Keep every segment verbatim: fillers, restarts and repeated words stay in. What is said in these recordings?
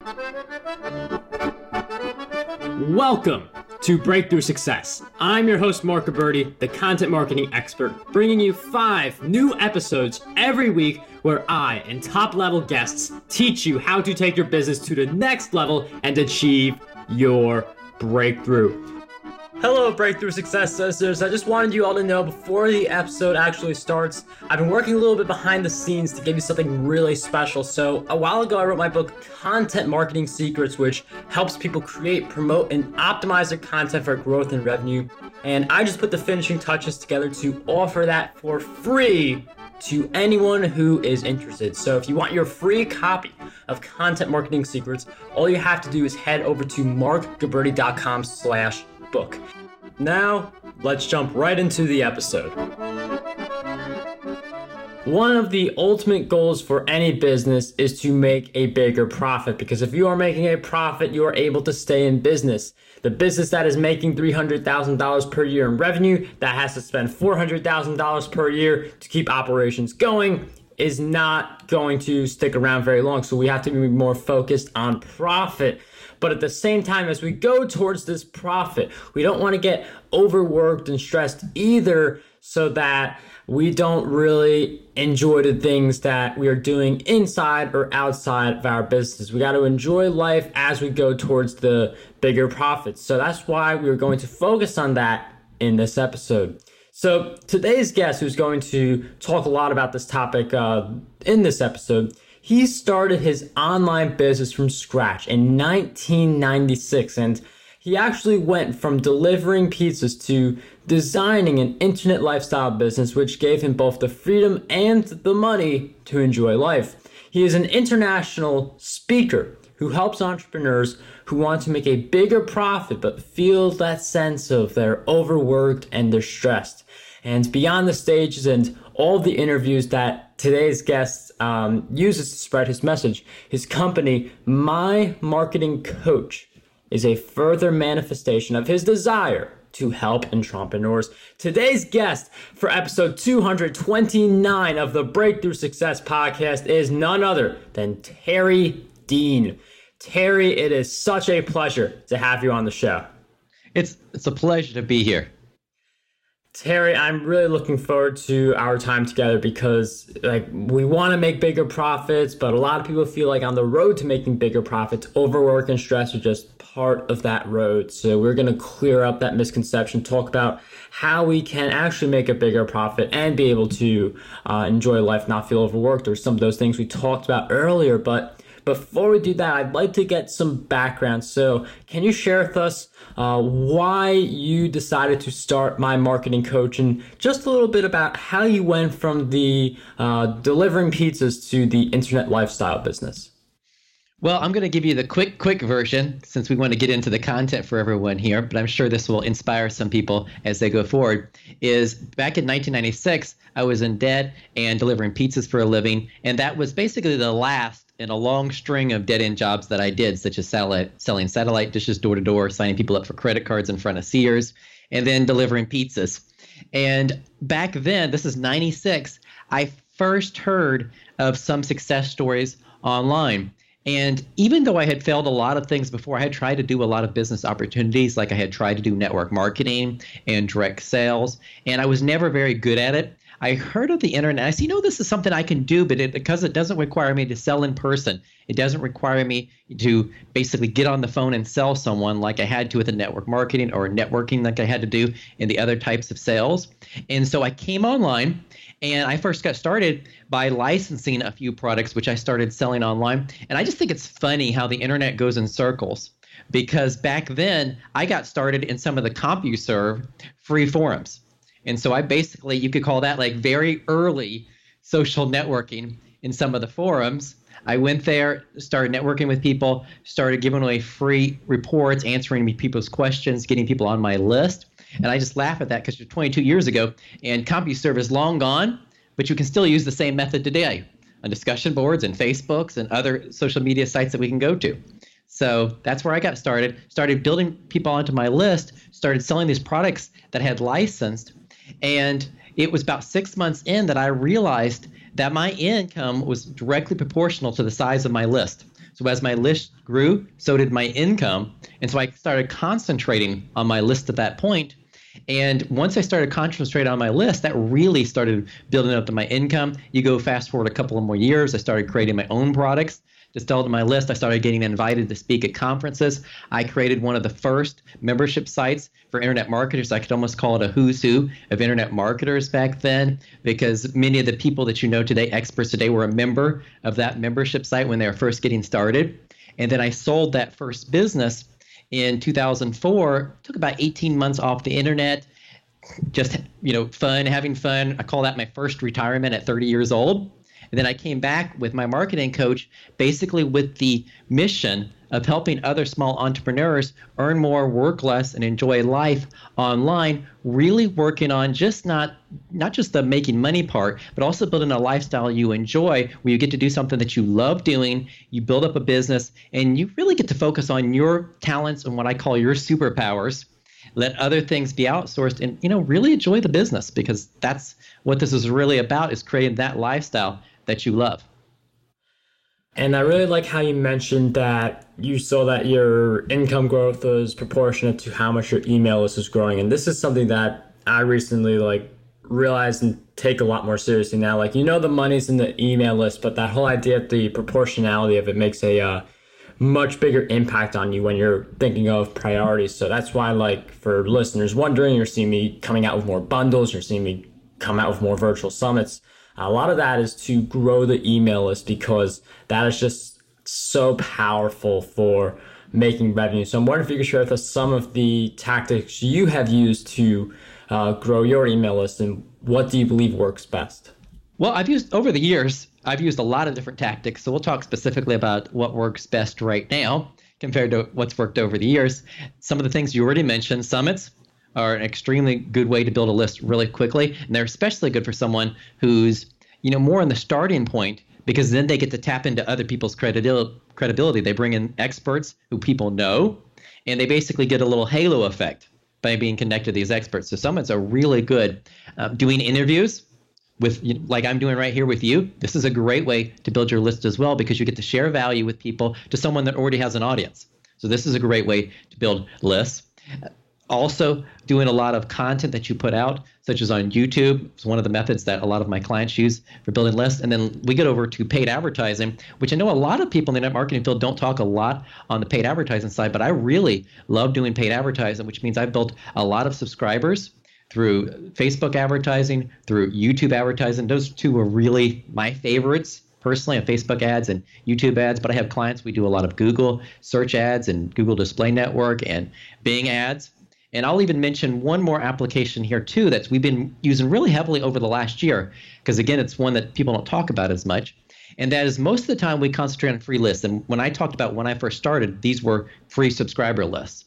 Welcome to Breakthrough Success. I'm your host, Mark Gabberty, the content marketing expert, bringing you five new episodes every week where I and top-level guests teach you how to take your business to the next level and achieve your breakthrough. Hello, Breakthrough Success listeners. I just wanted you all to know before the episode actually starts, I've been working a little bit behind the scenes to give you something really special. So a while ago, I wrote my book, Content Marketing Secrets, which helps people create, promote, and optimize their content for growth and revenue. And I just put the finishing touches together to offer that for free to anyone who is interested. So if you want your free copy of Content Marketing Secrets, all you have to do is head over to markgabberty.com slash book. Now, let's jump right into the episode. One of the ultimate goals for any business is to make a bigger profit, because if you are making a profit, you are able to stay in business. The business that is making three hundred thousand dollars per year in revenue, that has to spend four hundred thousand dollars per year to keep operations going, is not going to stick around very long. So we have to be more focused on profit. But at the same time, as we go towards this profit, we don't want to get overworked and stressed either, so that we don't really enjoy the things that we are doing inside or outside of our business. We got to enjoy life as we go towards the bigger profits. So that's why we're going to focus on that in this episode. So today's guest, who's going to talk a lot about this topic uh, in this episode, he started his online business from scratch in nineteen ninety-six, and he actually went from delivering pizzas to designing an internet lifestyle business, which gave him both the freedom and the money to enjoy life. He is an international speaker who helps entrepreneurs who want to make a bigger profit but feel that sense of they're overworked and they're stressed. And beyond the stages and all the interviews that today's guest um, uses to spread his message, his company, My Marketing Coach, is a further manifestation of his desire to help entrepreneurs. Today's guest for episode two hundred twenty-nine of the Breakthrough Success podcast is none other than Terry Dean. Terry, it is such a pleasure to have you on the show. It's it's a pleasure to be here. Terry, I'm really looking forward to our time together, because like we want to make bigger profits, but a lot of people feel like on the road to making bigger profits, overwork and stress are just part of that road. So we're going to clear up that misconception, talk about how we can actually make a bigger profit and be able to uh, enjoy life, not feel overworked, or some of those things we talked about earlier. But before we do that, I'd like to get some background. So can you share with us uh, why you decided to start My Marketing Coach, and just a little bit about how you went from the uh, delivering pizzas to the internet lifestyle business? Well, I'm going to give you the quick, quick version, since we want to get into the content for everyone here, but I'm sure this will inspire some people as they go forward. Is back in nineteen ninety-six, I was in debt and delivering pizzas for a living, and that was basically the last in a long string of dead-end jobs that I did, such as satellite, selling satellite dishes door-to-door, signing people up for credit cards in front of Sears, and then delivering pizzas. And back then, this is ninety-six, I first heard of some success stories online. And even though I had failed a lot of things before, I had tried to do a lot of business opportunities, like I had tried to do network marketing and direct sales, and I was never very good at it. I heard of the internet. I said, you know, this is something I can do, but it, because it doesn't require me to sell in person, it doesn't require me to basically get on the phone and sell someone like I had to with the network marketing or networking like I had to do in the other types of sales. And so I came online, and I first got started by licensing a few products, which I started selling online. And I just think it's funny how the internet goes in circles, because back then I got started in some of the CompuServe free forums. And so I basically, you could call that like very early social networking in some of the forums. I went there, started networking with people, started giving away free reports, answering people's questions, getting people on my list. And I just laugh at that, because it's twenty-two years ago, and CompuServe is long gone, but you can still use the same method today on discussion boards and Facebooks and other social media sites that we can go to. So that's where I got started, started building people onto my list, started selling these products that I had licensed. And it was about six months in that I realized that my income was directly proportional to the size of my list. So as my list grew, so did my income. And so I started concentrating on my list at that point. And once I started concentrating on my list, that really started building up to my income. You go fast forward a couple of more years, I started creating my own products to sell to my list. I started getting invited to speak at conferences. I created one of the first membership sites for internet marketers. I could almost call it a who's who of internet marketers back then, because many of the people that you know today, experts today, were a member of that membership site when they were first getting started. And then I sold that first business in two thousand four. Took about eighteen months off the internet, just, you know, fun, having fun. I call that my first retirement at thirty years old. And then I came back with my marketing coach, basically with the mission of helping other small entrepreneurs earn more, work less, and enjoy life online, really working on just not not just the making money part, but also building a lifestyle you enjoy, where you get to do something that you love doing, you build up a business, and you really get to focus on your talents and what I call your superpowers. Let other things be outsourced, and, you know, really enjoy the business, because that's what this is really about, is creating that lifestyle that you love. And I really like how you mentioned that you saw that your income growth was proportionate to how much your email list is growing. And this is something that I recently like realized and take a lot more seriously now. Like, you know, the money's in the email list, but that whole idea of the proportionality of it makes a uh, much bigger impact on you when you're thinking of priorities. So that's why, like, for listeners wondering, you're seeing me coming out with more bundles, you're seeing me come out with more virtual summits. A lot of that is to grow the email list, because that is just so powerful for making revenue. So I'm wondering if you could share with us some of the tactics you have used to uh, grow your email list, and what do you believe works best? Well, I've used, over the years, I've used a lot of different tactics. So we'll talk specifically about what works best right now compared to what's worked over the years. Some of the things you already mentioned, summits are an extremely good way to build a list really quickly. And they're especially good for someone who's, you know, more in the starting point, because then they get to tap into other people's credibil- credibility. They bring in experts who people know, and they basically get a little halo effect by being connected to these experts. So summits are really good. Uh, doing interviews with, you know, like I'm doing right here with you. This is a great way to build your list as well, because you get to share value with people, to someone that already has an audience. So this is a great way to build lists. Also, doing a lot of content that you put out, such as on YouTube. It's one of the methods that a lot of my clients use for building lists. And then we get over to paid advertising, which I know a lot of people in the net marketing field don't talk a lot on the paid advertising side, but I really love doing paid advertising, which means I've built a lot of subscribers through Facebook advertising, through YouTube advertising. Those two are really my favorites personally, on Facebook ads and YouTube ads. But I have clients, we do a lot of Google search ads and Google Display Network and Bing ads. And I'll even mention one more application here too that we've been using really heavily over the last year, because again, it's one that people don't talk about as much. And that is, most of the time we concentrate on free lists. And when I talked about when I first started, these were free subscriber lists.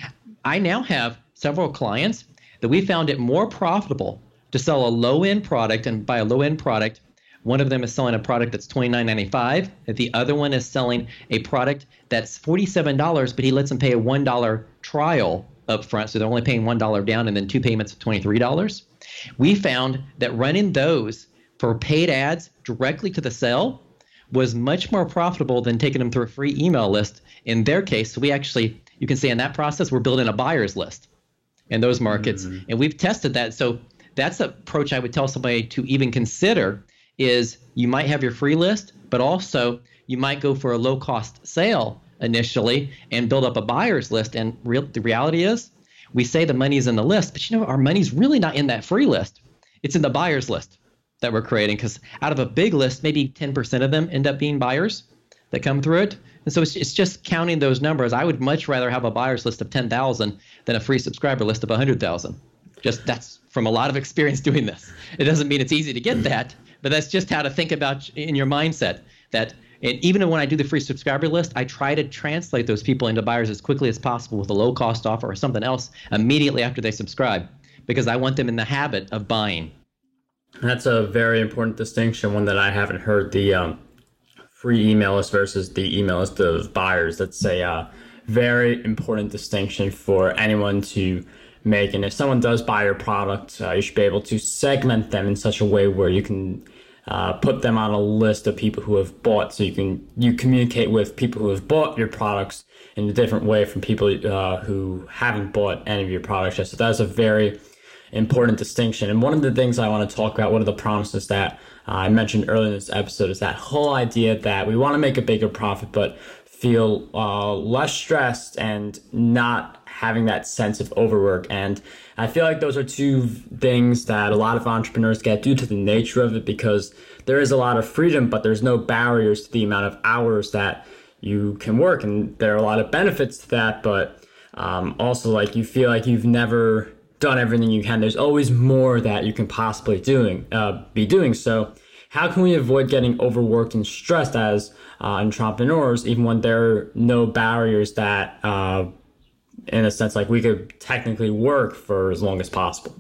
I now have several clients that we found it more profitable to sell a low-end product. And by a low-end product, one of them is selling a product that's twenty-nine ninety-five. The other one is selling a product that's forty-seven dollars, but he lets them pay a one dollar trial up front, so they're only paying one dollar down and then two payments of twenty-three dollars. We found that running those for paid ads directly to the sale was much more profitable than taking them through a free email list in their case. So we actually, you can say in that process, we're building a buyer's list in those markets. Mm-hmm. And we've tested that. So that's the approach I would tell somebody to even consider, is you might have your free list, but also you might go for a low cost sale initially and build up a buyer's list. And real, the reality is, we say the money's in the list, but you know, our money's really not in that free list. It's in the buyer's list that we're creating, because out of a big list, maybe ten percent of them end up being buyers that come through it. And so it's, it's just counting those numbers. I would much rather have a buyer's list of ten thousand than a free subscriber list of one hundred thousand. Just, that's from a lot of experience doing this. It doesn't mean it's easy to get that, but that's just how to think about in your mindset. That, and even when I do the free subscriber list, I try to translate those people into buyers as quickly as possible with a low cost offer or something else immediately after they subscribe, because I want them in the habit of buying. That's a very important distinction, one that I haven't heard. The um, free email list versus the email list of buyers. That's a uh, very important distinction for anyone to make. And if someone does buy your product, uh, you should be able to segment them in such a way where you can uh, put them on a list of people who have bought, so you can you communicate with people who have bought your products in a different way from people uh, who haven't bought any of your products yet. So that's a very important distinction. And one of the things I want to talk about, one of the promises that uh, I mentioned earlier in this episode, is that whole idea that we want to make a bigger profit, but feel uh, less stressed and not having that sense of overwork. And I feel like those are two things that a lot of entrepreneurs get due to the nature of it, because there is a lot of freedom, but there's no barriers to the amount of hours that you can work. And there are a lot of benefits to that, but um, also like you feel like you've never done everything you can. There's always more that you can possibly doing uh, be doing. So how can we avoid getting overworked and stressed as uh, entrepreneurs, even when there are no barriers that, uh, in a sense, like we could technically work for as long as possible?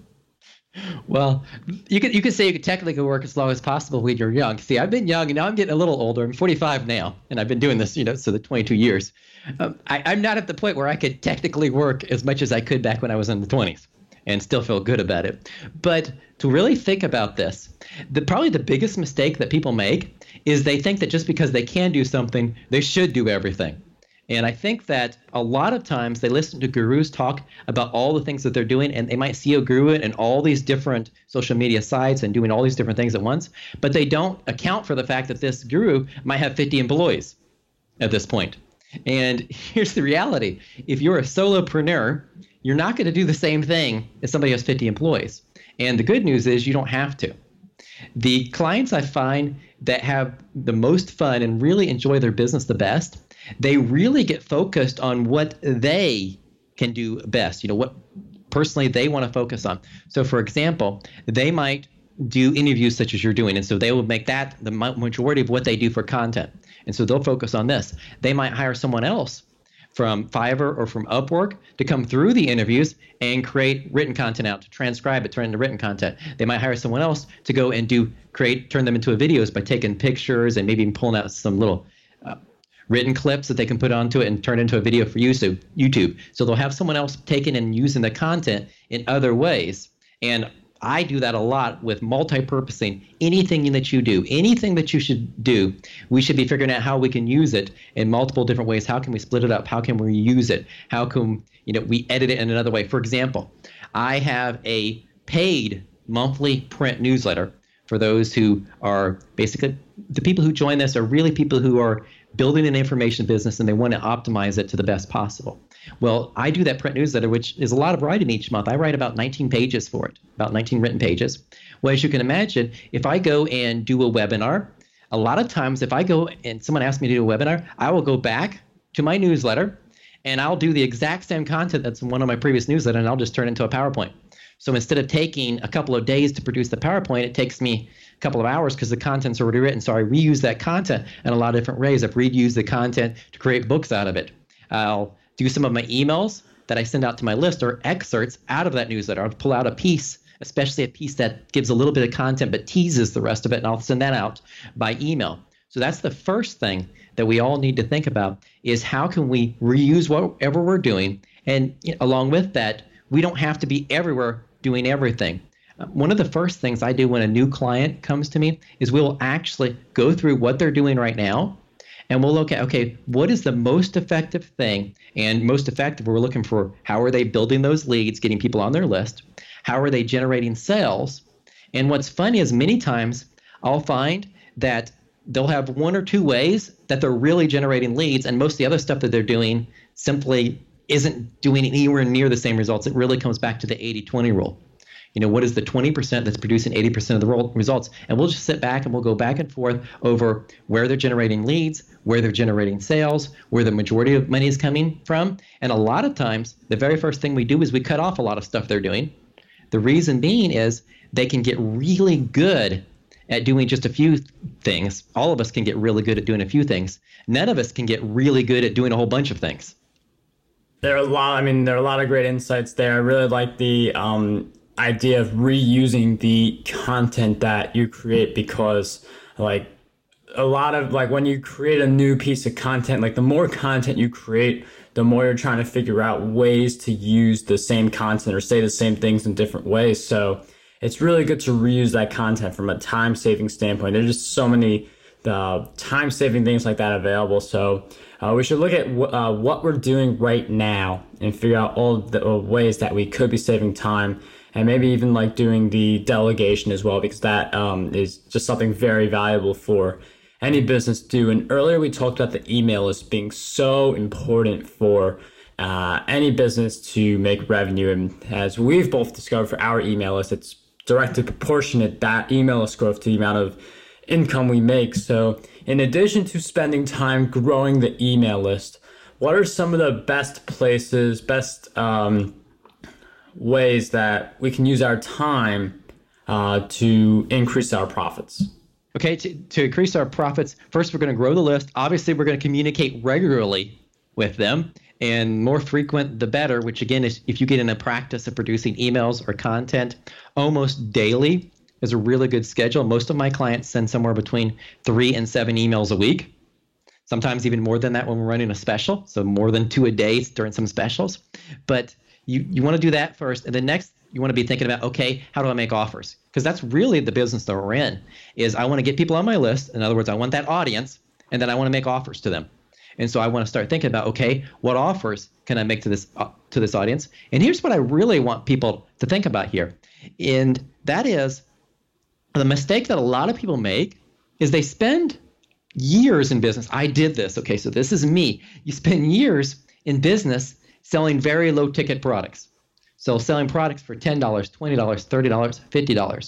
Well, you could you could say you could technically work as long as possible when you're young. See, I've been young and now I'm getting a little older. I'm forty-five now, and I've been doing this, you know, so the twenty-two years. Um, I, I'm not at the point where I could technically work as much as I could back when I was in the twenties and still feel good about it. But to really think about this, the probably the biggest mistake that people make is they think that just because they can do something, they should do everything. And I think that a lot of times they listen to gurus talk about all the things that they're doing, and they might see a guru in all these different social media sites and doing all these different things at once, but they don't account for the fact that this guru might have fifty employees at this point. And here's the reality. If you're a solopreneur, you're not going to do the same thing as somebody who has fifty employees. And the good news is you don't have to. The clients I find that have the most fun and really enjoy their business the best, they really get focused on what they can do best, you know, what personally they want to focus on. So for example, they might do interviews such as you're doing, and so they will make that the majority of what they do for content. And so they'll focus on this. They might hire someone else from Fiverr or from Upwork to come through the interviews and create written content out, to transcribe it, turn it into written content. They might hire someone else to go and do create, turn them into videos by taking pictures and maybe even pulling out some little uh, written clips that they can put onto it and turn into a video for YouTube. YouTube. So they'll have someone else taking and using the content in other ways. And I do that a lot with multi-purposing. Anything that you do, anything that you should do, we should be figuring out how we can use it in multiple different ways. How can we split it up? How can we use it? How can, you know, we edit it in another way? For example, I have a paid monthly print newsletter for those who are basically, the people who join this are really people who are building an information business and they want to optimize it to the best possible. Well, I do that print newsletter, which is a lot of writing each month. I write about nineteen pages for it, about nineteen written pages. Well, as you can imagine, if I go and do a webinar, a lot of times if I go and someone asks me to do a webinar, I will go back to my newsletter and I'll do the exact same content that's in one of my previous newsletters, and I'll just turn it into a PowerPoint. So instead of taking a couple of days to produce the PowerPoint, it takes me a couple of hours because the content's already written. So I reuse that content in a lot of different ways. I've reused the content to create books out of it. I'll do some of my emails that I send out to my list or excerpts out of that newsletter. I'll pull out a piece, especially a piece that gives a little bit of content but teases the rest of it, and I'll send that out by email. So that's the first thing that we all need to think about, is how can we reuse whatever we're doing, and you know, along with that, we don't have to be everywhere doing everything. Uh, one of the first things I do when a new client comes to me is we will actually go through what they're doing right now, and we'll look at, okay, what is the most effective thing? And most effective, we're looking for how are they building those leads, getting people on their list? How are they generating sales? And what's funny is many times I'll find that they'll have one or two ways that they're really generating leads, and most of the other stuff that they're doing simply isn't doing anywhere near the same results. It really comes back to the eighty twenty rule. You know, what is the twenty percent that's producing eighty percent of the results? And we'll just sit back and we'll go back and forth over where they're generating leads, where they're generating sales, where the majority of money is coming from. And a lot of times, the very first thing we do is we cut off a lot of stuff they're doing. The reason being is they can get really good at doing just a few things. All of us can get really good at doing a few things. None of us can get really good at doing a whole bunch of things. There are a lot, I mean, there are a lot of great insights there. I really like the um, idea of reusing the content that you create, because like a lot of like when you create a new piece of content, like the more content you create, the more you're trying to figure out ways to use the same content or say the same things in different ways. So it's really good to reuse that content from a time-saving standpoint. There's just so many uh, time-saving things like that available. So uh, we should look at w- uh, what we're doing right now and figure out all the uh, ways that we could be saving time, and maybe even like doing the delegation as well, because that um, is just something very valuable for any business to do. And earlier we talked about the email list being so important for uh, any business to make revenue. And as we've both discovered for our email list, it's directly proportionate, that email list growth, to the amount of income we make. So in addition to spending time growing the email list, what are some of the best places, best um, ways that we can use our time uh, to increase our profits? Okay, to, to increase our profits, first we're going to grow the list. Obviously, we're going to communicate regularly with them, and more frequent the better, which again is if you get in a practice of producing emails or content almost daily is a really good schedule. Most of my clients send somewhere between three and seven emails a week, sometimes even more than that when we're running a special, so more than two a day during some specials. But you, you want to do that first, and then next you want to be thinking about, okay, how do I make offers? Because that's really the business that we're in, is I want to get people on my list. In other words, I want that audience, and then I want to make offers to them. And so I want to start thinking about, okay, what offers can I make to this uh, to this audience? And here's what I really want people to think about here. And that is, the mistake that a lot of people make is they spend years in business. I did this. Okay, so this is me. You spend years in business selling very low ticket products. So selling products for ten dollars, twenty dollars, thirty dollars, fifty dollars.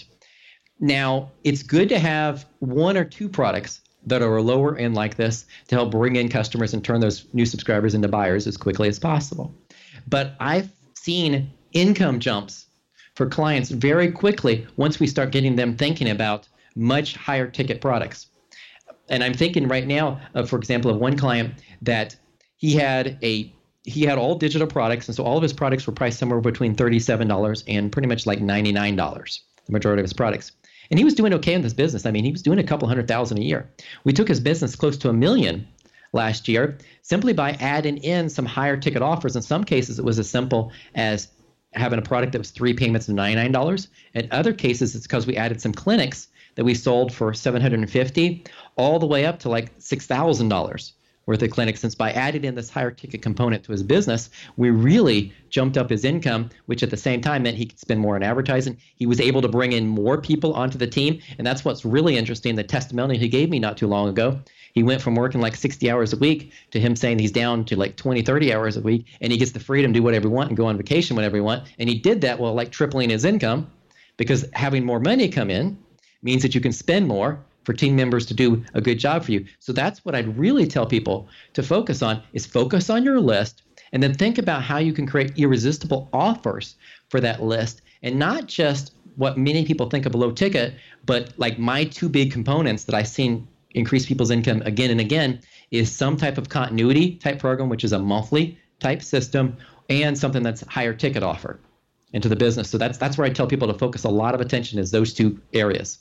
Now, it's good to have one or two products that are lower end like this to help bring in customers and turn those new subscribers into buyers as quickly as possible. But I've seen income jumps for clients very quickly once we start getting them thinking about much higher ticket products. And I'm thinking right now, of, for example, of one client that he had a he had all digital products, and so all of his products were priced somewhere between thirty-seven dollars and pretty much like ninety-nine dollars, the majority of his products. And he was doing okay in this business. I mean, he was doing a couple hundred thousand a year. We took his business close to a million last year simply by adding in some higher ticket offers. In some cases, it was as simple as having a product that was three payments of ninety-nine dollars. In other cases, it's because we added some clinics that we sold for seven hundred fifty dollars all the way up to like six thousand dollars worth of clinics. Since by adding in this higher ticket component to his business, we really jumped up his income, which at the same time meant he could spend more on advertising. He was able to bring in more people onto the team. And that's what's really interesting. The testimonial he gave me not too long ago, he went from working like sixty hours a week to him saying he's down to like twenty, thirty hours a week, and he gets the freedom to do whatever he wants and go on vacation whenever he wants. And he did that while like tripling his income, because having more money come in means that you can spend more for team members to do a good job for you. So that's what I'd really tell people to focus on, is focus on your list and then think about how you can create irresistible offers for that list, and not just what many people think of a low ticket, but like my two big components that I've seen increase people's income again and again is some type of continuity type program, which is a monthly type system, and something that's higher ticket offer into the business. So that's that's where I tell people to focus a lot of attention, is those two areas.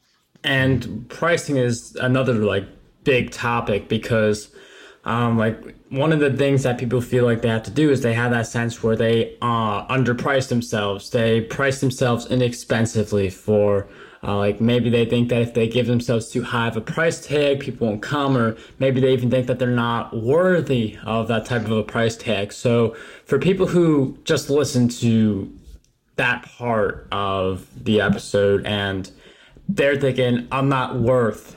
And pricing is another like big topic, because um, like one of the things that people feel like they have to do is they have that sense where they uh, underprice themselves. They price themselves inexpensively for uh, like maybe they think that if they give themselves too high of a price tag, people won't come, or maybe they even think that they're not worthy of that type of a price tag. So for people who just listen to that part of the episode and they're thinking, I'm not worth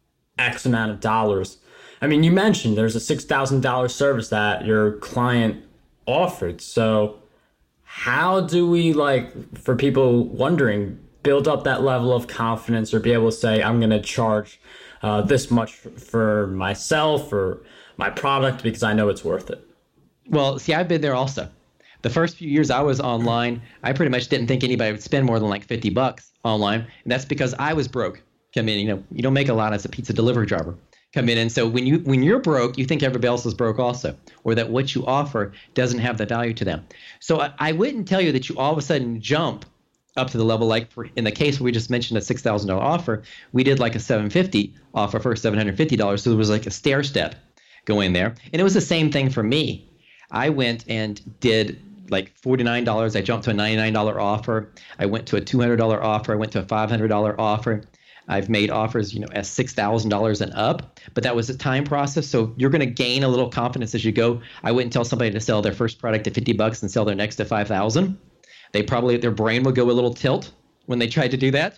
X amount of dollars. I mean, you mentioned there's a six thousand dollars service that your client offered. So how do we, like, for people wondering, build up that level of confidence or be able to say, I'm going to charge uh, this much for myself or my product because I know it's worth it? Well, see, I've been there also. The first few years I was online, I pretty much didn't think anybody would spend more than like fifty bucks online. And that's because I was broke. Come in, you know, you don't make a lot as a pizza delivery driver. Come in. And so when, you, when you're broke, you think everybody else is broke also, or that what you offer doesn't have the value to them. So I, I wouldn't tell you that you all of a sudden jump up to the level, like for, in the case where we just mentioned a six thousand dollars offer, we did like a seven hundred fifty dollars offer for seven hundred fifty dollars. So there was like a stair step going there. And it was the same thing for me. I went and did like forty-nine dollars. I jumped to a ninety-nine dollars offer. I went to a two hundred dollars offer. I went to a five hundred dollars offer. I've made offers, you know, at six thousand dollars and up, but that was a time process. So you're going to gain a little confidence as you go. I wouldn't tell somebody to sell their first product at fifty bucks and sell their next at five thousand. They probably, their brain would go a little tilt when they tried to do that.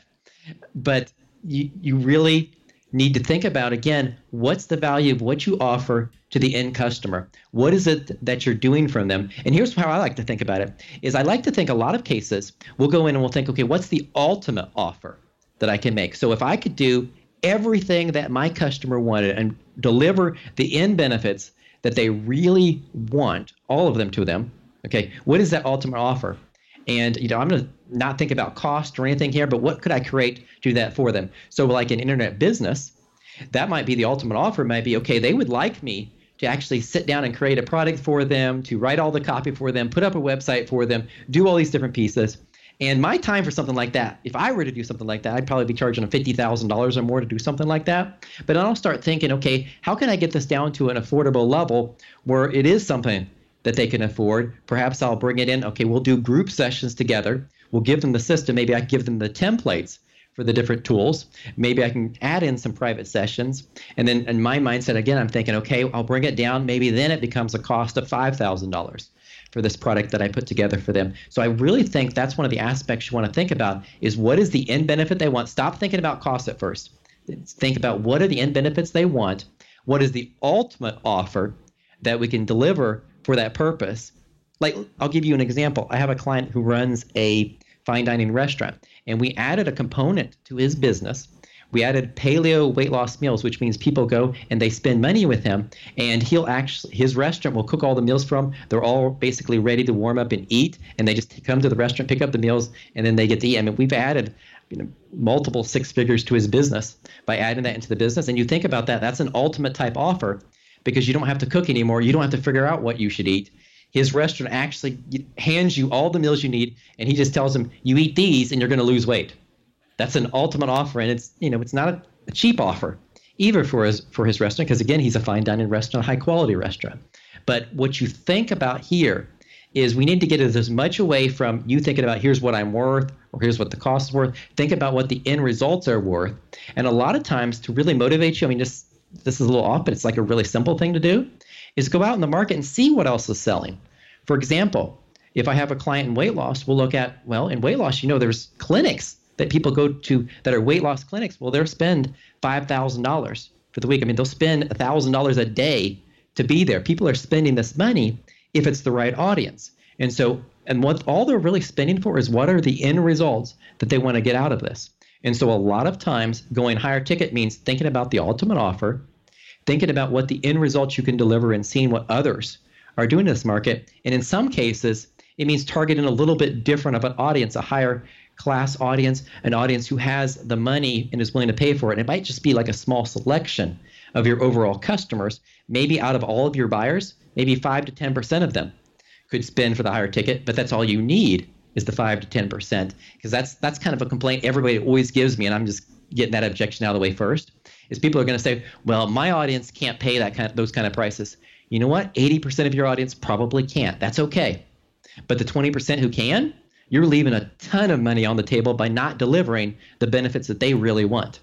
But you, you really need to think about, again, what's the value of what you offer to the end customer? What is it that you're doing from them? And here's how I like to think about it, is I like to think a lot of cases, we'll go in and we'll think, okay, what's the ultimate offer that I can make? So if I could do everything that my customer wanted and deliver the end benefits that they really want, all of them to them, okay, what is that ultimate offer? And, you know, I'm going to not think about cost or anything here, but what could I create to do that for them? So like an internet business, that might be the ultimate offer. It might be, okay, they would like me to actually sit down and create a product for them, to write all the copy for them, put up a website for them, do all these different pieces. And my time for something like that, if I were to do something like that, I'd probably be charging them fifty thousand dollars or more to do something like that. But then I'll start thinking, okay, how can I get this down to an affordable level where it is something that they can afford? Perhaps I'll bring it in. Okay, we'll do group sessions together. We'll give them the system. Maybe I give them the templates for the different tools. Maybe I can add in some private sessions. And then in my mindset, again, I'm thinking, okay, I'll bring it down. Maybe then it becomes a cost of five thousand dollars for this product that I put together for them. So I really think that's one of the aspects you want to think about, is what is the end benefit they want? Stop thinking about cost at first. Think about what are the end benefits they want? What is the ultimate offer that we can deliver for that purpose? Like, I'll give you an example. I have a client who runs a fine dining restaurant, and we added a component to his business. We added paleo weight loss meals, which means people go and they spend money with him, and he'll actually, his restaurant will cook all the meals for them. They're all basically ready to warm up and eat, and they just come to the restaurant, pick up the meals, and then they get to eat. I mean, we've added, you know, multiple six figures to his business by adding that into the business. And you think about that, that's an ultimate type offer, because you don't have to cook anymore. You don't have to figure out what you should eat. His restaurant actually hands you all the meals you need, and he just tells them, you eat these and you're going to lose weight. That's an ultimate offer, and it's, you know, it's not a, a cheap offer either for his for his restaurant, because again, he's a fine dining restaurant, high quality restaurant. But what you think about here is we need to get as much away from you thinking about here's what I'm worth or here's what the cost is worth. Think about what the end results are worth. And a lot of times, to really motivate you, I mean, just this is a little off, but it's like a really simple thing to do, is go out in the market and see what else is selling. For example, if I have a client in weight loss, we'll look at, well, in weight loss, you know, there's clinics that people go to that are weight loss clinics. Well, they'll spend five thousand dollars for the week. I mean, they'll spend one thousand dollars a day to be there. People are spending this money if it's the right audience. And so, and what all they're really spending for is what are the end results that they want to get out of this. And so a lot of times going higher ticket means thinking about the ultimate offer, thinking about what the end results you can deliver, and seeing what others are doing in this market. And in some cases, it means targeting a little bit different of an audience, a higher class audience, an audience who has the money and is willing to pay for it. And it might just be like a small selection of your overall customers. Maybe out of all of your buyers, maybe five to ten percent of them could spend for the higher ticket, but that's all you need is the five to ten percent. Because that's that's kind of a complaint everybody always gives me, and I'm just getting that objection out of the way first, is people are going to say, well, my audience can't pay that kind of, those kind of prices. You know what? eighty percent of your audience probably can't. That's okay. But the twenty percent who can, you're leaving a ton of money on the table by not delivering the benefits that they really want.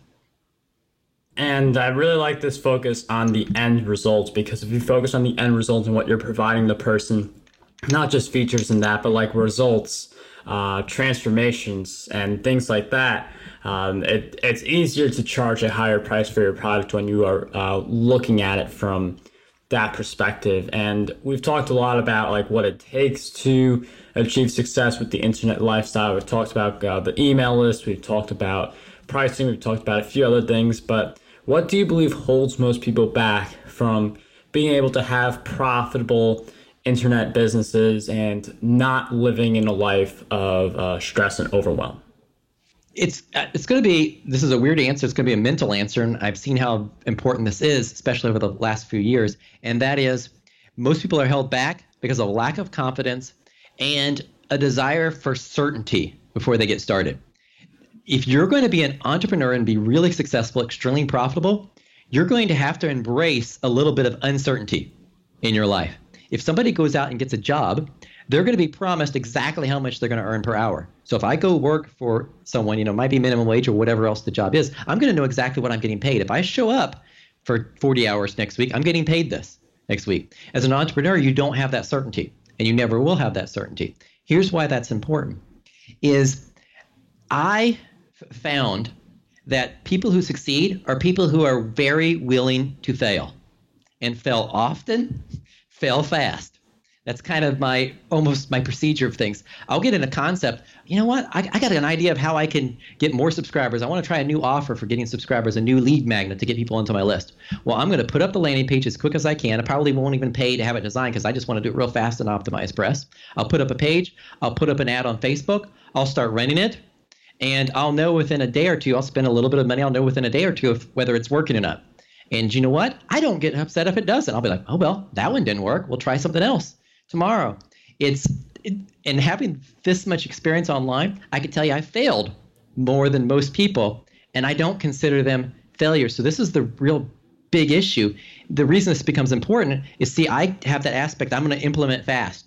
And I really like this focus on the end results, because if you focus on the end results and what you're providing the person, not just features and that, but like results, uh, transformations, and things like that, um, it, it's easier to charge a higher price for your product when you are uh, looking at it from that perspective. And we've talked a lot about like what it takes to achieve success with the internet lifestyle. We've talked about uh, the email list. We've talked about pricing. We've talked about a few other things. But what do you believe holds most people back from being able to have profitable internet businesses and not living in a life of uh, stress and overwhelm? It's it's going to be, this is a weird answer. It's going to be a mental answer. And I've seen how important this is, especially over the last few years. And that is, most people are held back because of a lack of confidence and a desire for certainty before they get started. If you're going to be an entrepreneur and be really successful, extremely profitable, you're going to have to embrace a little bit of uncertainty in your life. If somebody goes out and gets a job, they're going to be promised exactly how much they're going to earn per hour. So if I go work for someone, you know, might be minimum wage or whatever else the job is, I'm going to know exactly what I'm getting paid. If I show up for forty hours next week, I'm getting paid this next week. As an entrepreneur, you don't have that certainty, and you never will have that certainty. Here's why that's important, is I f- found that people who succeed are people who are very willing to fail, and fail often, fail fast. That's kind of my almost my procedure of things. I'll get in a concept. You know what? I, I got an idea of how I can get more subscribers. I want to try a new offer for getting subscribers, a new lead magnet to get people into my list. Well, I'm going to put up the landing page as quick as I can. I probably won't even pay to have it designed because I just want to do it real fast and optimize press. I'll put up a page. I'll put up an ad on Facebook. I'll start running it. And I'll know within a day or two, I'll spend a little bit of money. I'll know within a day or two if, whether it's working or not. And you know what? I don't get upset if it doesn't. I'll be like, oh, well, that one didn't work. We'll try something else tomorrow. It's it, and having this much experience online, I can tell you I failed more than most people, and I don't consider them failures. So this is the real big issue. The reason this becomes important is, see, I have that aspect. I'm going to implement fast.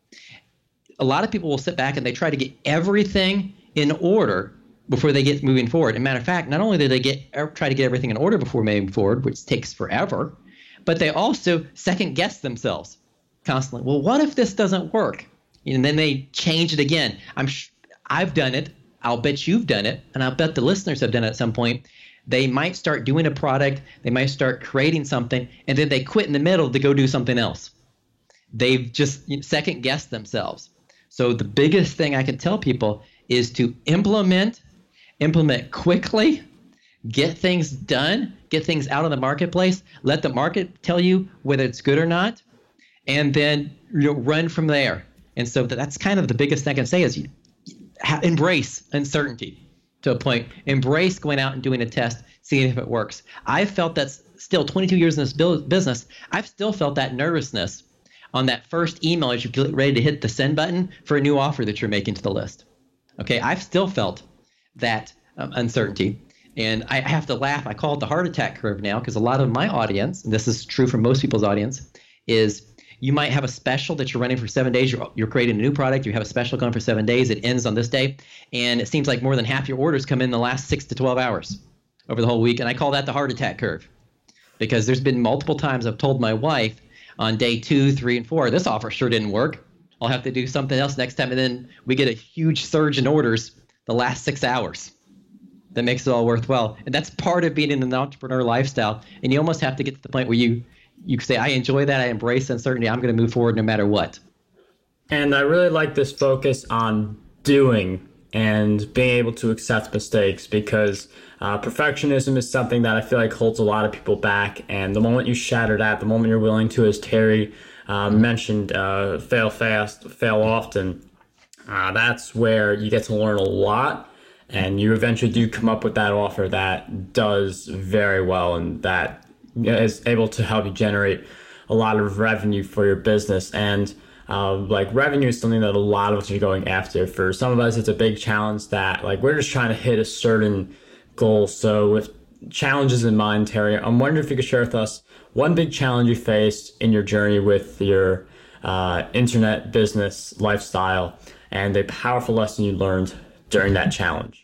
A lot of people will sit back and they try to get everything in order before they get moving forward. As a matter of fact, not only do they get try to get everything in order before moving forward, which takes forever, but they also second guess themselves constantly. Well, what if this doesn't work? And then they change it again. I'm sh- I've done it. I'll bet you've done it, and I'll bet the listeners have done it at some point. They might start doing a product, they might start creating something, and then they quit in the middle to go do something else. They've just you know, second guessed themselves. So the biggest thing I can tell people is to implement, implement quickly, get things done, get things out in the marketplace, let the market tell you whether it's good or not, and then you know, run from there. And so that's kind of the biggest thing I can say is you, ha- embrace uncertainty to a point. Embrace going out and doing a test, seeing if it works. I've felt that still twenty-two years in this business, I've still felt that nervousness on that first email as you get ready to hit the send button for a new offer that you're making to the list. Okay, I've still felt that um, uncertainty. And I have to laugh. I call it the heart attack curve now because a lot of my audience, and this is true for most people's audience, is you might have a special that you're running for seven days. You're, you're creating a new product. You have a special going for seven days. It ends on this day. And it seems like more than half your orders come in the last six to twelve hours over the whole week. And I call that the heart attack curve because there's been multiple times I've told my wife on day two, three, and four, this offer sure didn't work. I'll have to do something else next time. And then we get a huge surge in orders the last six hours. That makes it all worthwhile. And that's part of being in an entrepreneur lifestyle. And you almost have to get to the point where you you say, I enjoy that. I embrace uncertainty. I'm going to move forward no matter what. And I really like this focus on doing and being able to accept mistakes because uh, perfectionism is something that I feel like holds a lot of people back. And the moment you shatter that, the moment you're willing to, as Terry uh, mentioned, uh, fail fast, fail often, uh, that's where you get to learn a lot. And you eventually do come up with that offer that does very well and that is able to help you generate a lot of revenue for your business. And uh, like revenue is something that a lot of us are going after. For some of us, it's a big challenge that like we're just trying to hit a certain goal. So with challenges in mind, Terry, I'm wondering if you could share with us one big challenge you faced in your journey with your uh, internet business lifestyle and a powerful lesson you learned during that challenge.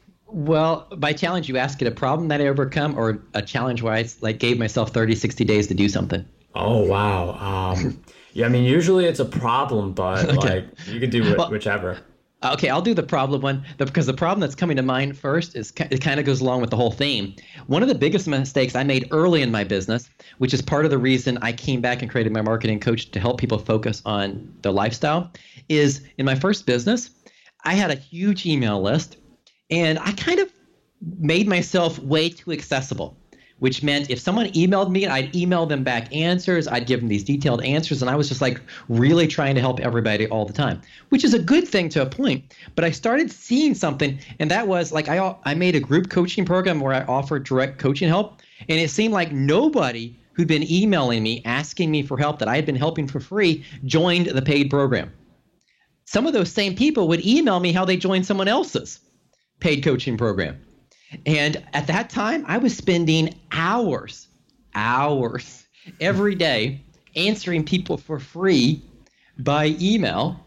Well, by challenge, you ask it a problem that I overcome or a challenge where I like gave myself thirty, sixty days to do something? Oh, wow. Um, yeah, I mean, usually it's a problem, but okay. like you could do it, well, whichever. Okay, I'll do the problem one because the problem that's coming to mind first is it kind of goes along with the whole theme. One of the biggest mistakes I made early in my business, which is part of the reason I came back and created my marketing coach to help people focus on their lifestyle, is in my first business, I had a huge email list. And I kind of made myself way too accessible, which meant if someone emailed me, I'd email them back answers. I'd give them these detailed answers. And I was just like really trying to help everybody all the time, which is a good thing to a point. But I started seeing something, and that was like I, I made a group coaching program where I offered direct coaching help. And it seemed like nobody who'd been emailing me, asking me for help that I had been helping for free, joined the paid program. Some of those same people would email me how they joined someone else's paid coaching program. And at that time, I was spending hours, hours every day answering people for free by email.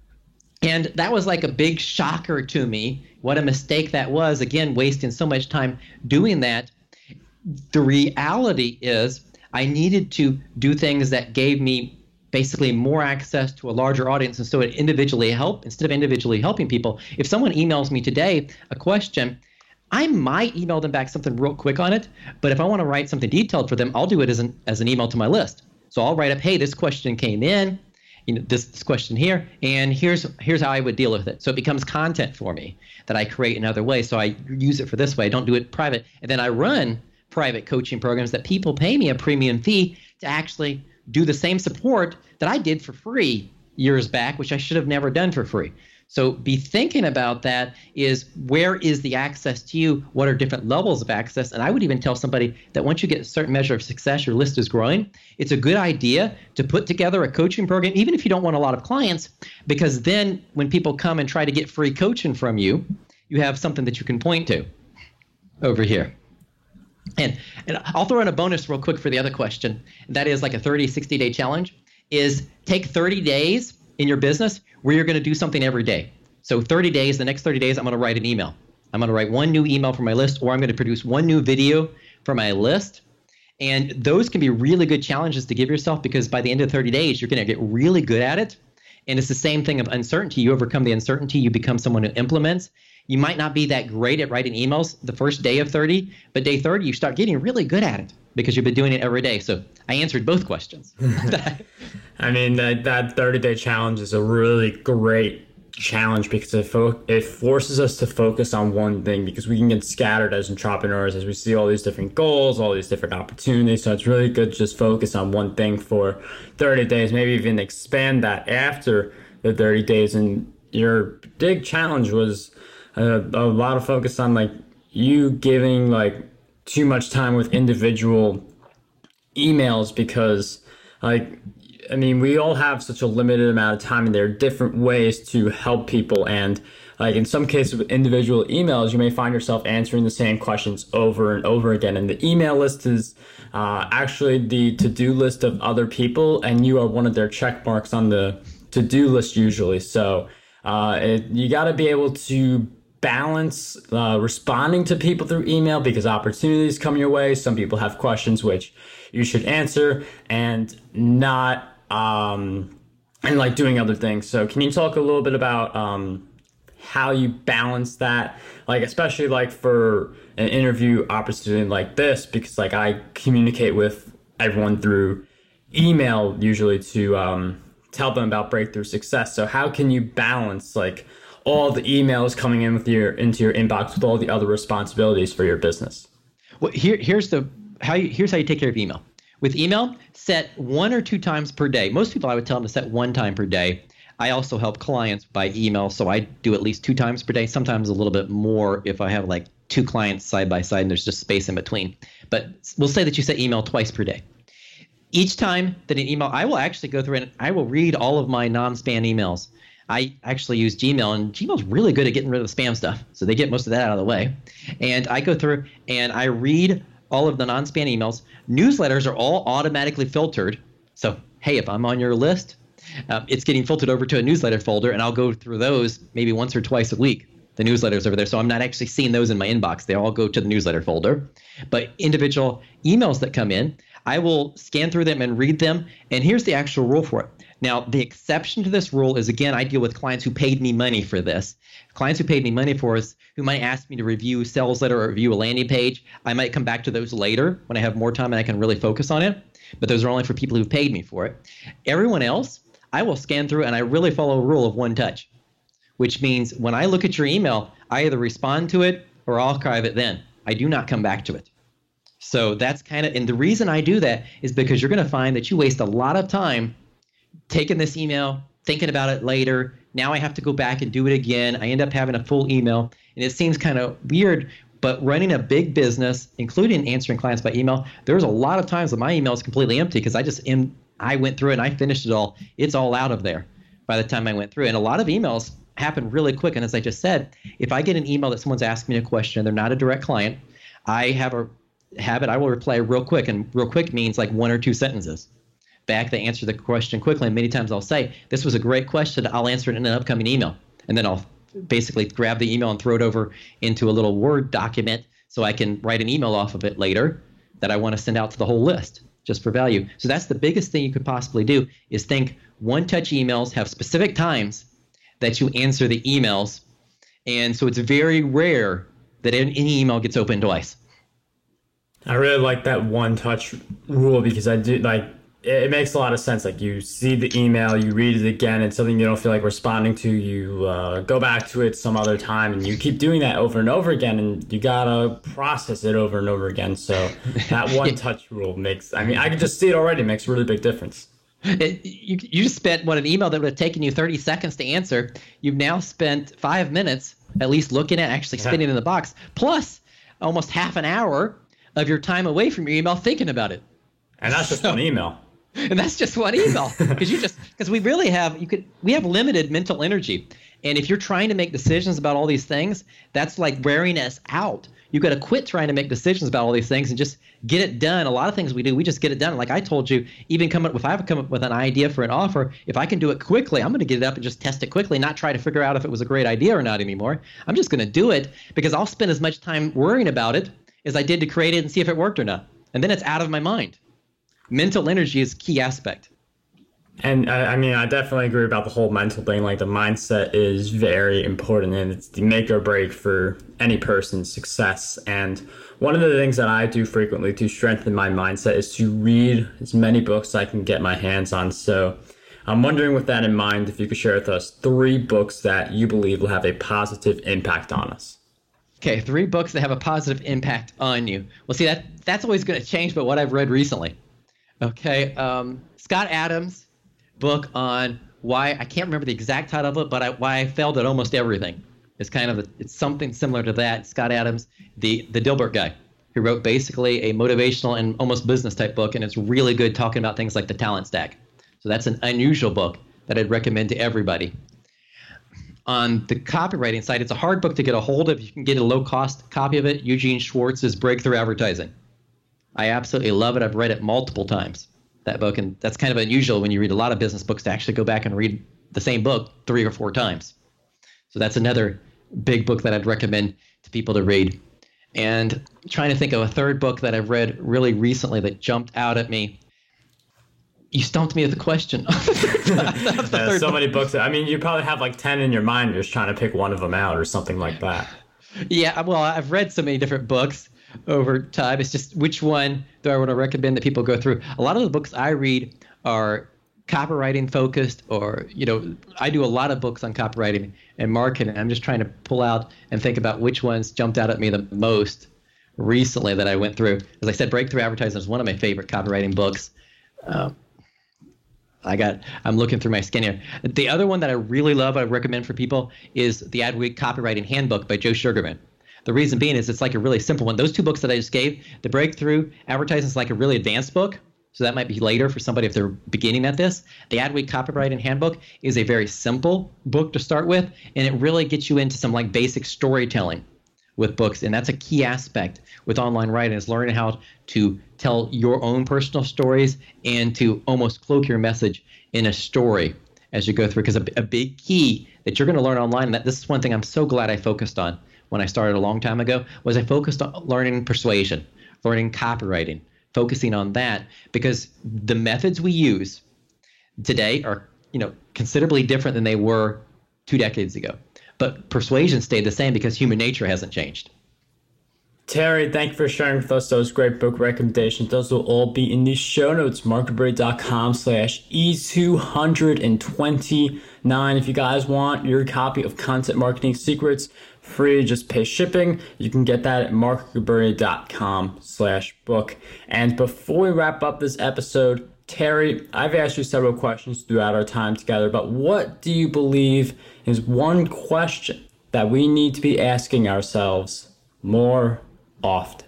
And that was like a big shocker to me. What a mistake that was. Again, wasting so much time doing that. The reality is I needed to do things that gave me basically more access to a larger audience, and so it individually help instead of individually helping people. If someone emails me today a question, I might email them back something real quick on it, but if I want to write something detailed for them, I'll do it as an as an email to my list. So I'll write up, hey, this question came in, you know, this, this question here, and here's here's how I would deal with it. So it becomes content for me that I create in other ways. So I use it for this way. I don't do it private. And then I run private coaching programs that people pay me a premium fee to actually do the same support that I did for free years back, which I should have never done for free. So be thinking about that is where is the access to you? What are different levels of access? And I would even tell somebody that once you get a certain measure of success, your list is growing, it's a good idea to put together a coaching program, even if you don't want a lot of clients, because then when people come and try to get free coaching from you, you have something that you can point to over here. And, and I'll throw in a bonus real quick for the other question. That is like a thirty, sixty day challenge is take thirty days in your business where you're going to do something every day. So thirty days, the next thirty days, I'm going to write an email. I'm going to write one new email for my list, or I'm going to produce one new video for my list. And those can be really good challenges to give yourself, because by the end of thirty days, you're going to get really good at it. And it's the same thing of uncertainty. You overcome the uncertainty, you become someone who implements. You might not be that great at writing emails the first day of thirty, but day thirty, you start getting really good at it because you've been doing it every day. So I answered both questions. I mean, that, that thirty-day challenge is a really great challenge because it, fo- it forces us to focus on one thing, because we can get scattered as entrepreneurs as we see all these different goals, all these different opportunities. So it's really good to just focus on one thing for thirty days, maybe even expand that after the thirty days. And your big challenge was a, a lot of focus on like you giving like too much time with individual emails, because like, I mean, we all have such a limited amount of time, and there are different ways to help people. And like in some cases with individual emails, you may find yourself answering the same questions over and over again. And the email list is uh, actually the to-do list of other people, and you are one of their check marks on the to-do list usually. So uh, it, you got to be able to balance uh, responding to people through email, because opportunities come your way. Some people have questions which you should answer, and not um, and like doing other things. So can you talk a little bit about um, how you balance that, like especially like for an interview opportunity like this, because like I communicate with everyone through email usually to um, tell them about breakthrough success. So how can you balance like all the emails coming in with your into your inbox with all the other responsibilities for your business? Well, here here's the how you, here's how you take care of email. With email, set one or two times per day. Most people, I would tell them to set one time per day. I also help clients by email, so I do at least two times per day, sometimes a little bit more if I have like two clients side by side and there's just space in between. But we'll say that you set email twice per day. Each time that an email, I will actually go through and I will read all of my non-spam emails. I actually use Gmail, and Gmail's really good at getting rid of the spam stuff, so they get most of that out of the way. And I go through and I read all of the non-spam emails. Newsletters are all automatically filtered. So, hey, if I'm on your list, uh, it's getting filtered over to a newsletter folder, and I'll go through those maybe once or twice a week, the newsletters over there. So I'm not actually seeing those in my inbox. They all go to the newsletter folder. But individual emails that come in, I will scan through them and read them. And here's the actual rule for it. Now, the exception to this rule is, again, I deal with clients who paid me money for this. Clients who paid me money for this, who might ask me to review a sales letter or review a landing page. I might come back to those later when I have more time and I can really focus on it. But those are only for people who paid me for it. Everyone else, I will scan through and I really follow a rule of one touch, which means when I look at your email, I either respond to it or I'll archive it then. I do not come back to it. So that's kind of, and the reason I do that is because you're going to find that you waste a lot of time taking this email, thinking about it later. Now I have to go back and do it again. I end up having a full email, and it seems kind of weird, but running a big business, including answering clients by email, there's a lot of times that my email is completely empty because I just am, I went through it and I finished it all. It's all out of there by the time I went through. And a lot of emails happen really quick. And as I just said, if I get an email that someone's asking me a question and they're not a direct client, I have a habit, I will reply real quick. And real quick means like one or two sentences. back. They answer the question quickly. And many times I'll say, this was a great question. I'll answer it in an upcoming email. And then I'll basically grab the email and throw it over into a little Word document so I can write an email off of it later that I want to send out to the whole list just for value. So that's the biggest thing you could possibly do is think one-touch emails have specific times that you answer the emails. And so it's very rare that any email gets opened twice. I really like that one-touch rule because I do like it makes a lot of sense. Like you see the email, you read it again, and something you don't feel like responding to, you uh, go back to it some other time, and you keep doing that over and over again, and you gotta process it over and over again. So that one-touch rule makes, I mean, I can just see it already, makes a really big difference. It, you, you just spent what an email that would have taken you thirty seconds to answer. You've now spent five minutes at least looking at actually spinning yeah. in the box, plus almost half an hour of your time away from your email thinking about it. And that's just so, one email. And that's just one email because you just because we really have you could we have limited mental energy. And if you're trying to make decisions about all these things, that's like wearing us out. You got to quit trying to make decisions about all these things and just get it done. A lot of things we do, we just get it done. Like I told you, even come up if I have come up with an idea for an offer, if I can do it quickly, I'm going to get it up and just test it quickly, not try to figure out if it was a great idea or not anymore. I'm just going to do it because I'll spend as much time worrying about it as I did to create it and see if it worked or not. And then it's out of my mind. Mental energy is a key aspect. And I, I mean, I definitely agree about the whole mental thing. Like the mindset is very important and it's the make or break for any person's success. And one of the things that I do frequently to strengthen my mindset is to read as many books as I can get my hands on. So I'm wondering with that in mind, if you could share with us three books that you believe will have a positive impact on us. Okay, three books that have a positive impact on you. Well, see, that that's always going to change, but what I've read recently. Okay, um, Scott Adams' book on why, I can't remember the exact title of it, but I, why I failed at almost everything. It's kind of, a, it's something similar to that. Scott Adams, the, the Dilbert guy, who wrote basically a motivational and almost business type book, and it's really good talking about things like the talent stack. So that's an unusual book that I'd recommend to everybody. On the copywriting side, it's a hard book to get a hold of. You can get a low-cost copy of it. Eugene Schwartz's Breakthrough Advertising. I absolutely love it. I've read it multiple times, that book, and that's kind of unusual when you read a lot of business books to actually go back and read the same book three or four times. So that's another big book that I'd recommend to people to read. And I'm trying to think of a third book that I've read really recently that jumped out at me. You stumped me with the question. the There's so book. many books. I mean, you probably have like ten in your mind. You're just trying to pick one of them out or something like that. Yeah, well, I've read so many different books over time. It's just which one do I want to recommend that people go through? A lot of the books I read are copywriting focused, or, you know, I do a lot of books on copywriting and marketing. I'm just trying to pull out and think about which ones jumped out at me the most recently that I went through. As I said, Breakthrough Advertising is one of my favorite copywriting books. Um, I got, I'm looking through my skin here. The other one that I really love, I recommend for people, is the Adweek Copywriting Handbook by Joe Sugarman. The reason being is it's like a really simple one. Those two books that I just gave, the Breakthrough Advertising is like a really advanced book. So that might be later for somebody if they're beginning at this. The Adweek Copywriting Handbook is a very simple book to start with, and it really gets you into some like basic storytelling with books. And that's a key aspect with online writing, is learning how to tell your own personal stories and to almost cloak your message in a story as you go through. Because a, a big key that you're going to learn online, and that this is one thing I'm so glad I focused on when I started a long time ago, was I focused on learning persuasion, learning copywriting, focusing on that, because the methods we use today are, you know, considerably different than they were two decades ago. But persuasion stayed the same because human nature hasn't changed. Terry, thank you for sharing with us those great book recommendations. Those will all be in the show notes, marketberry.com slash E229. If you guys want your copy of Content Marketing Secrets free, just pay shipping. You can get that at marketberry.com slash book. And before we wrap up this episode, Terry, I've asked you several questions throughout our time together, but what do you believe is one question that we need to be asking ourselves more often?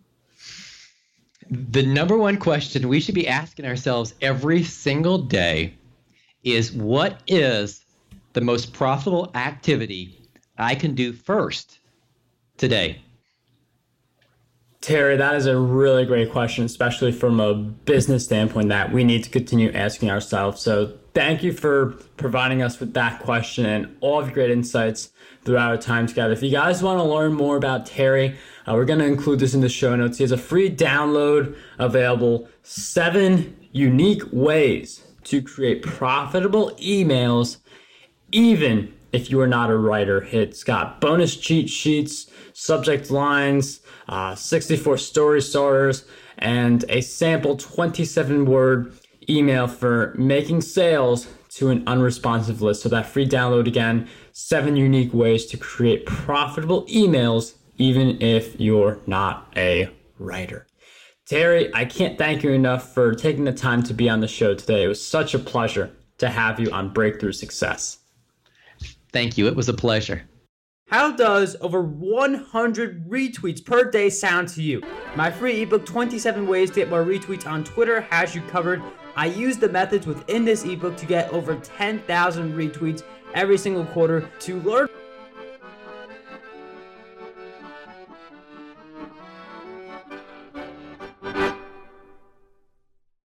The number one question we should be asking ourselves every single day is, what is the most profitable activity I can do first today? Terry, that is a really great question, especially from a business standpoint that we need to continue asking ourselves. So thank you for providing us with that question and all of your great insights throughout our time together. If you guys want to learn more about Terry, uh, we're going to include this in the show notes. He has a free download available, seven unique ways to create profitable emails, even if you are not a writer. It's got bonus cheat sheets, subject lines, uh, sixty-four story starters, and a sample twenty-seven word email for making sales to an unresponsive list. So that free download again, seven unique ways to create profitable emails, even if you're not a writer. Terry, I can't thank you enough for taking the time to be on the show today. It was such a pleasure to have you on Breakthrough Success. Thank you. It was a pleasure. How does over one hundred retweets per day sound to you? My free ebook, twenty-seven Ways to Get More Retweets on Twitter, has you covered. I use the methods within this ebook to get over ten thousand retweets every single quarter. To learn